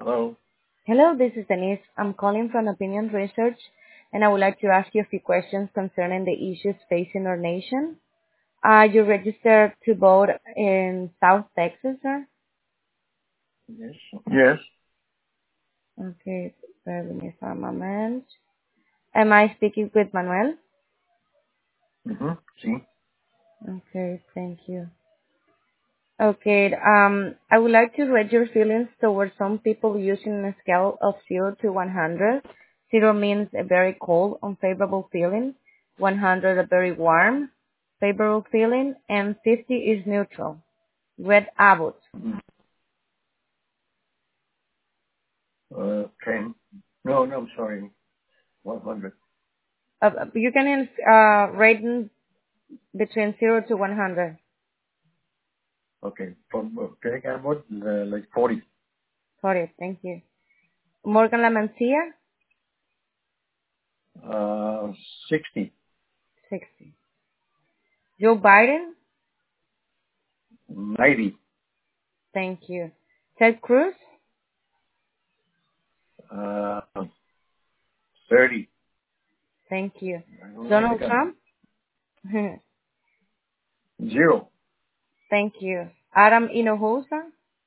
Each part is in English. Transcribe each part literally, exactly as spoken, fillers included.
Hello. Hello, this is Denise. I'm calling from Opinion Research, and I would like to ask you a few questions concerning the issues facing our nation. Are you registered to vote in South Texas, sir? Yes. Yes. Okay, bear with me for a moment. Am I speaking with Manuel? Mm-hmm. See. Okay, thank you. Okay, um, I would like to read your feelings towards some people using a scale of zero to one hundred. Zero means a very cold, unfavorable feeling. one hundred a very warm, favorable feeling, and fifty is neutral. Red Abbott. Mm-hmm. Uh, ten. No, no, I'm sorry. one hundred. Uh, you can uh, rate them between zero to one hundred. Okay. From uh, Greg Abbott, uh, like forty. Sorry, thank you. Morgan Lamancia, Uh, sixty. sixty. Joe Biden, ninety. thank you. Ted Cruz, Uh, thirty. thank you. I don't like the Donald guy. Trump, Zero. thank you. Adam Hinojosa,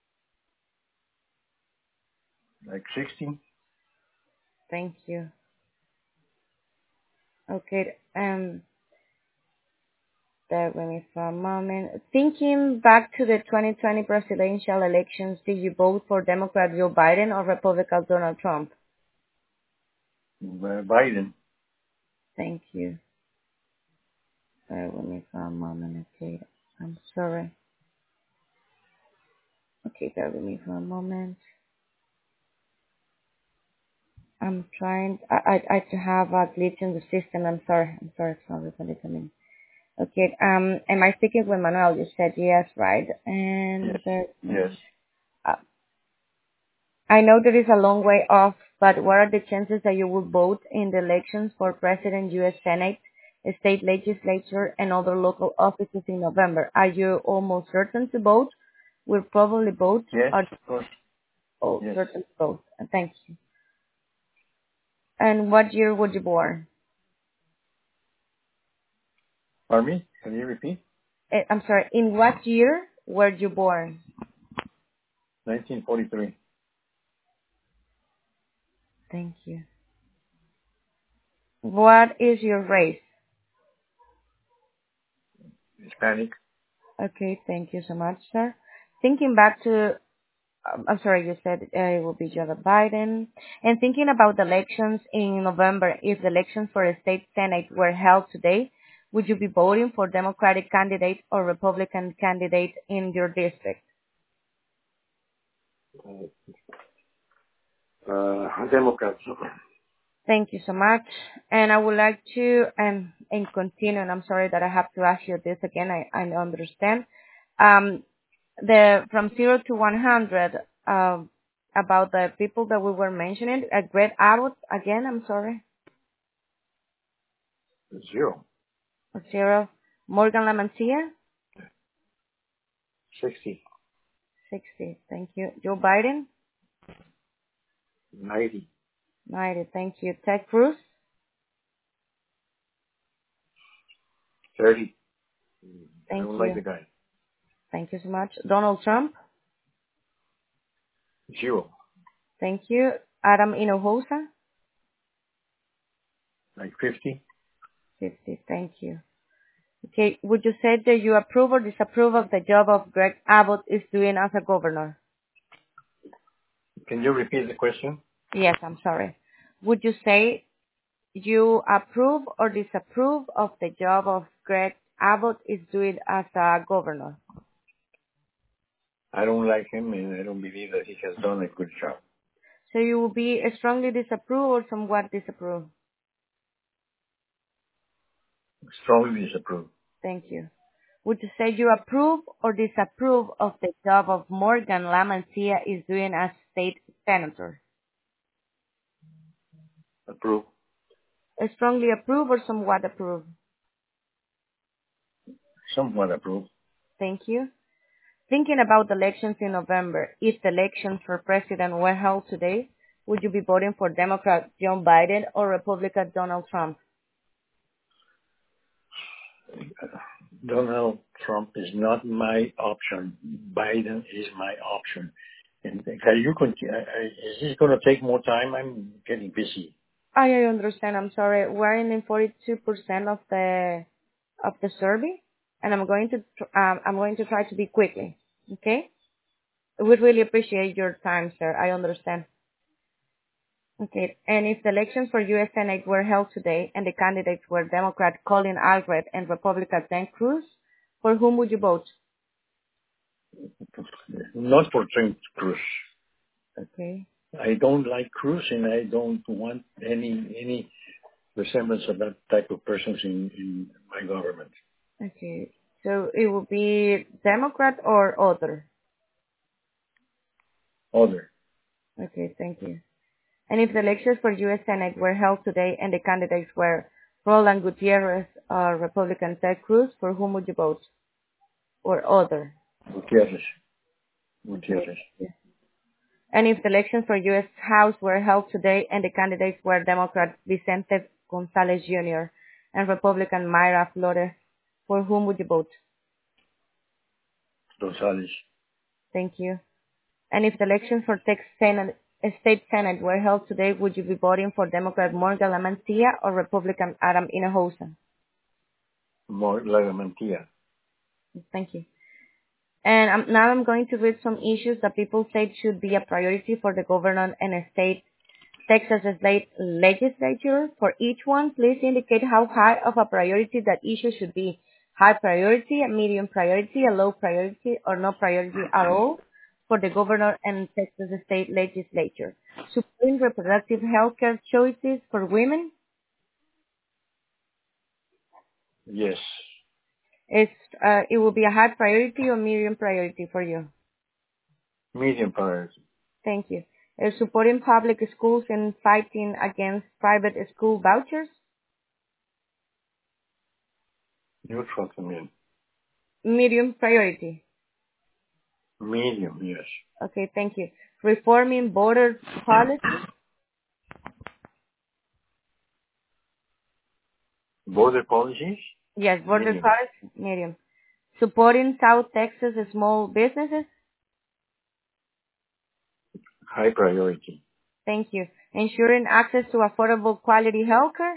Like sixty. thank you. Okay, um, bear with me for a moment. Thinking back to the twenty twenty presidential elections, did you vote for Democrat Joe Biden or Republican Donald Trump? Uh, Biden. Thank you. Bear with me for a moment, okay. I'm sorry. Okay, bear with me for a moment. I'm trying, I, I, I have a glitch in the system. I'm sorry. I'm sorry. It's not responding. Okay, um, am I speaking with Manuel? You said yes, right? Yes. And Yes. uh, uh, I know there is a long way off, but what are the chances that you will vote in the elections for President, U S Senate, state legislature, and other local offices in November? Are you almost certain to vote? Will probably vote Yes. or Of course. oh, Yes. certain to vote? Uh, Thank you. And what year were you born? Pardon me? Can you repeat? Eh, I'm sorry. In what year were you born? nineteen forty-three. Thank you. What is your race? Hispanic. Okay, thank you so much, sir. Thinking back to, um, I'm sorry, you said uh, it will be Joe Biden. And thinking about the elections in November, if the elections for a state senate were held today, would you be voting for Democratic candidate or Republican candidate in your district? Uh, Democrats. Thank you so much. And I would like to, um, and continue, and I'm sorry that I have to ask you this again, I, I understand. Um, the from zero to one hundred, um, about the people that we were mentioning, uh, Greg Abbott, again, I'm sorry, Zero. zero. Morgan Lamancia, sixty. sixty, thank you. Joe Biden, ninety. ninety, thank you. Ted Cruz, thirty. I thank don't like you. the guy. Thank you so much. Donald Trump, Zero. thank you. Adam Hinojosa, Like fifty. fifty, thank you. Okay, would you say that you approve or disapprove of the job of Greg Abbott is doing as a governor? Can you repeat the question? Yes, I'm sorry. Would you say you approve or disapprove of the job of Greg Abbott is doing as a governor? I don't like him and I don't believe that he has done a good job. So you will be strongly disapprove or somewhat disapprove? Strongly disapprove. Thank you. Would you say you approve or disapprove of the job of Morgan Lamancia is doing as state senator? Approve. Strongly approve or somewhat approve? Somewhat approve. Thank you. Thinking about the elections in November, if the elections for president were held today, would you be voting for Democrat Joe Biden or Republican Donald Trump? Donald Trump is not my option. Biden is my option. And can you continue? Is this going to take more time? I'm getting busy. I I understand. I'm sorry. We're in forty-two percent of the of the survey, and I'm going to tr- um, I'm going to try to be quickly. Okay? We really appreciate your time, sir. I understand. Okay. And if the elections for U S Senate were held today and the candidates were Democrat Colin Alred and Republican Ted Cruz, for whom would you vote? Not for Trump Cruz. Okay. I don't like Cruz, and I don't want any any resemblance of that type of persons in, in my government. Okay. So it will be Democrat or other? Other. Okay, thank you. And if the elections for U S Senate were held today and the candidates were Roland Gutierrez or Republican Ted Cruz, for whom would you vote? Or other? Gutierrez. Okay. Gutierrez. And if the elections for U S House were held today and the candidates were Democrat Vicente Gonzalez Junior and Republican Mayra Flores, for whom would you vote? Rosales. Thank you. And if the elections for Texas Senate, uh, State Senate were held today, would you be voting for Democrat Morgan Lamantia or Republican Adam Hinojosa? More like a mentira. Thank you. And um, now I'm going to read some issues that people say should be a priority for the governor and a state Texas state legislature. For each one, please indicate how high of a priority that issue should be. High priority, a medium priority, a low priority, or no priority at all for the governor and Texas state legislature. Supporting reproductive health care choices for women Yes. is uh, it will be a high priority or medium priority for you. Medium priority. Thank you. Uh, supporting public schools and fighting against private school vouchers. Neutral to me. Medium priority. Medium, yes. Okay, thank you. Reforming border policy. Border policies? Yes, border Medium. policy. Medium. Supporting South Texas small businesses. High priority. Thank you. Ensuring access to affordable quality healthcare.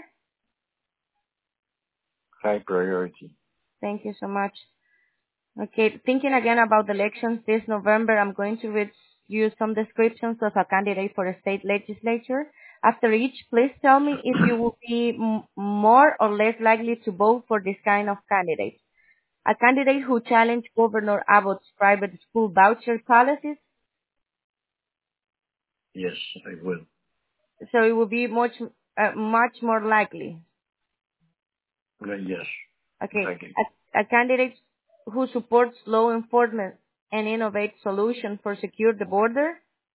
High priority. Thank you so much. Okay, thinking again about the elections this November, I'm going to read you some descriptions of a candidate for the state legislature. After each, please tell me if you will be m- more or less likely to vote for this kind of candidate. A candidate who challenged Governor Abbott's private school voucher policies, Yes, I will. so it will be much, uh, much more likely. Uh, Yes, Okay, exactly. a, a candidate who supports law enforcement and innovates solutions for secure the border.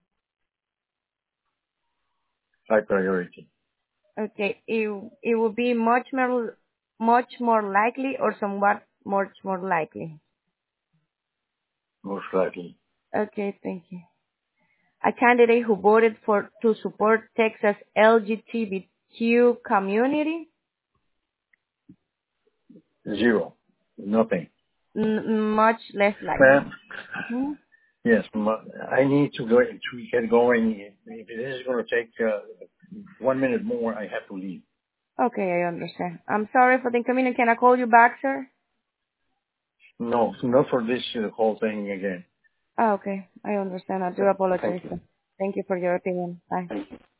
High priority. Okay, it it will be much more much more likely or somewhat much more likely. Most likely. Okay, thank you. A candidate who voted for to support Texas L G B T Q community. Zero. Nothing. N- much less likely. Ma'am? Hmm? Yes, ma- I need to go to get going. If it is going to take uh, one minute more, I have to leave. Okay, I understand. I'm sorry for the inconvenience. Can I call you back, sir? No, not for this uh, whole thing again. Oh, okay. I understand. I do Th- apologize. Thank you. Sir. Thank you for your opinion. Bye. Thank you.